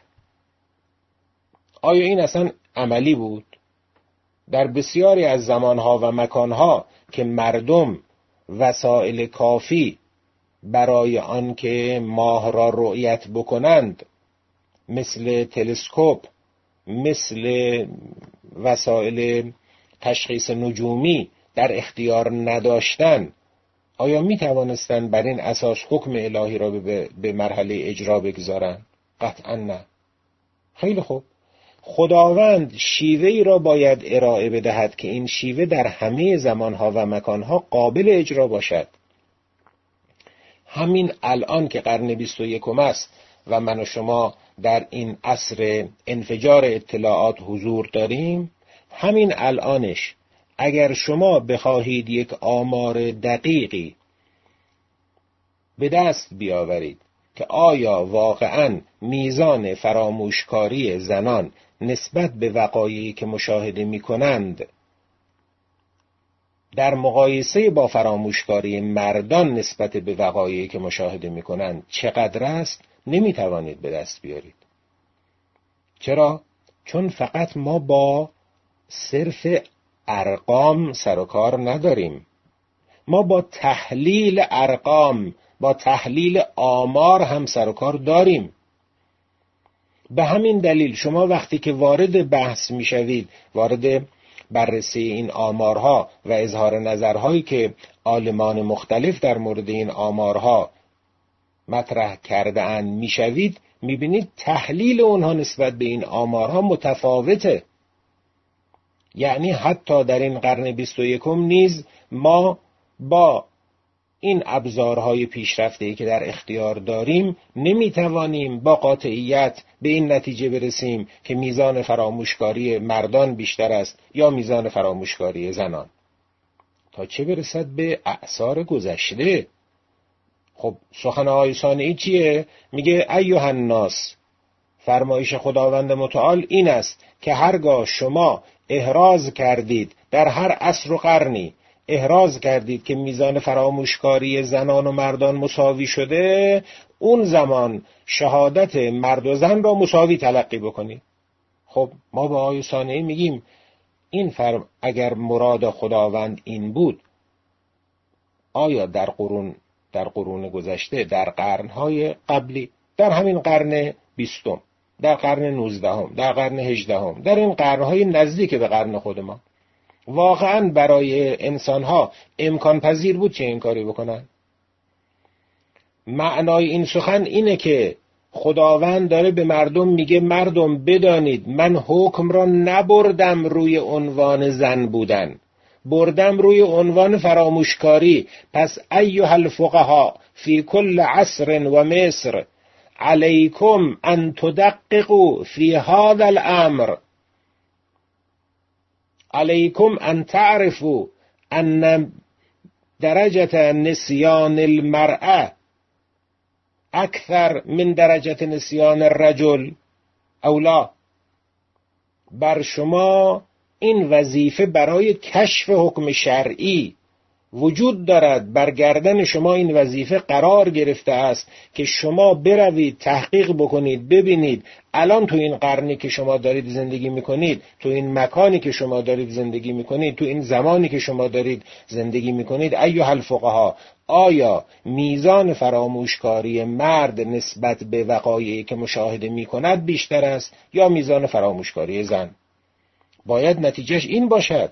آیا این اصلا عملی بود؟ در بسیاری از زمانها و مکانها که مردم وسایل کافی برای آنکه ماه را رؤیت بکنند مثل تلسکوپ، مثل وسایل تشخیص نجومی در اختیار نداشتن، آیا می توانستند بر این اساس حکم الهی را به مرحله اجرا بگذارند؟ قطعا نه. خیلی خوب، خداوند شیوهی را باید ارائه بدهد که این شیوه در همه زمانها و مکانها قابل اجرا باشد. همین الان که قرن بیست و یکم است و من و شما در این عصر انفجار اطلاعات حضور داریم، همین الانش اگر شما بخواهید یک آمار دقیقی به دست بیاورید که آیا واقعاً میزان فراموشکاری زنان نسبت به وقایعی که مشاهده می‌کنند در مقایسه با فراموشکاری مردان نسبت به وقایعی که مشاهده می‌کنند چقدر است، نمی‌توانید به دست بیارید. چرا؟ چون فقط ما با صرف ارقام سر و کار نداریم، ما با تحلیل ارقام، با تحلیل آمار هم سر و کار داریم. به همین دلیل شما وقتی که وارد بحث میشوید، وارد بررسی این آمارها و اظهار نظرهایی که عالمان مختلف در مورد این آمارها مطرح کرده اند میشوید، میبینید تحلیل اونها نسبت به این آمارها متفاوته. یعنی حتی در این قرن بیست و یکم نیز ما با این ابزارهای پیشرفته‌ای که در اختیار داریم نمیتوانیم با قاطعیت به این نتیجه برسیم که میزان فراموشکاری مردان بیشتر است یا میزان فراموشکاری زنان، تا چه برسد به اعصار گذشته. خب سخن آقای صانعی چیه؟ میگه ایها الناس، فرمایش خداوند متعال این است که هرگاه شما احراز کردید در هر عصر و قرنی، احراز کردید که میزان فراموشکاری زنان و مردان مساوی شده، اون زمان شهادت مرد و زن را مساوی تلقی بکنید. خب ما با آقای صانعی میگیم این فرم اگر مراد خداوند این بود، آیا در قرون در قرون گذشته، در قرنهای قبلی، در همین قرن بیستم، در قرن نوزدهم، در قرن هجدهم، در این قرنهای نزدیک به قرن خود ما، واقعا برای انسانها امکان پذیر بود چه این کاری بکنن؟ معنای این سخن اینه که خداوند داره به مردم میگه مردم بدانید من حکم را نبردم روی عنوان زن بودن، بردم روی عنوان فراموشکاری. پس ایها الفقها فی کل عصر و مصر علیکم ان تدققوا فی هذا الامر، علیکم ان تعرفوا ان درجة نسیان المرأة اکثر من درجة نسیان الرجل او لا. بر شما این وظیفه برای کشف حکم شرعی وجود دارد، بر گردن شما این وظیفه قرار گرفته است که شما بروید تحقیق بکنید، ببینید الان تو این قرنی که شما دارید زندگی میکنید، تو این مکانی که شما دارید زندگی میکنید، تو این زمانی که شما دارید زندگی میکنید، ایها الفقها، آیا میزان فراموشکاری مرد نسبت به وقایعی که مشاهده میکند بیشتر است یا میزان فراموشکاری زن؟ باید نتیجهش این باشد.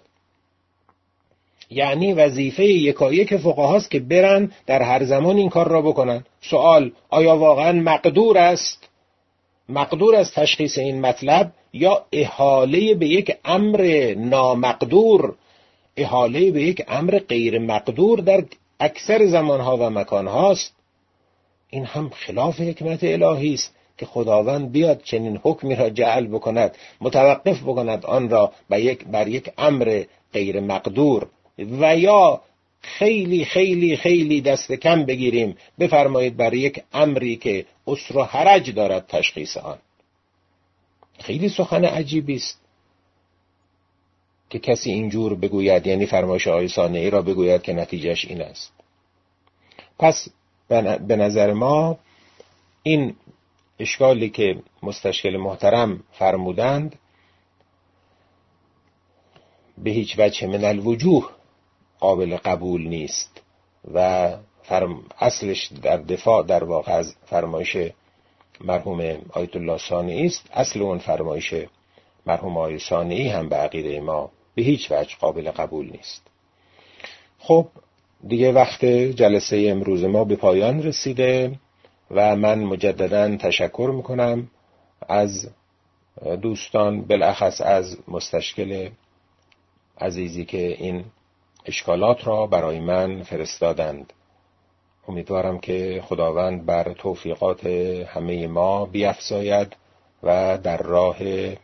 یعنی وظیفه یکایک فقهاست که برن در هر زمان این کار را بکنن. سوال: آیا واقعا مقدور است مقدور است تشخیص این مطلب یا احاله به یک امر نامقدور، احاله به یک امر غیر مقدور در اکثر زمانها و مکانهاست. این هم خلاف حکمت الهی است که خداوند بیاد چنین حکمی را جعل بکند، متوقف بکند آن را بر یک بر یک امر غیر مقدور، و یا خیلی خیلی خیلی دست کم بگیریم بفرمایید بر یک امری که اسر و حرج دارد تشخیص آن. خیلی سخن عجیبی است که کسی اینجور بگوید، یعنی فرمایش آیه صانعی را بگوید که نتیجهش این است. پس به نظر ما این اشکالی که مستشکل محترم فرمودند به هیچ وجه من الوجوه قابل قبول نیست و فرم اصلش در دفاع در واقع از فرمایش مرحوم آیت الله صانعی است. اصل اون فرمایش مرحوم آیه صانعی هم به عقیده ما به هیچ وجه قابل قبول نیست. خب دیگه وقت جلسه امروز ما به پایان رسیده و من مجددا تشکر میکنم از دوستان، بالاخص از مستشکل عزیزی که این اشکالات را برای من فرستادند. امیدوارم که خداوند بر توفیقات همه ما بیفزاید و در راه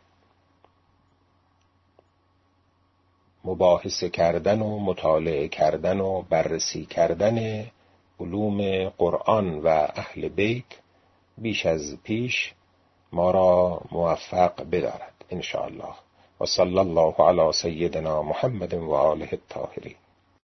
مباحثه کردن و مطالعه کردن و بررسی کردن علوم قرآن و اهل بیت بیش از پیش ما را موفق بدارد ان شاء الله. و صلی الله علی سیدنا محمد و آله الطاهرین.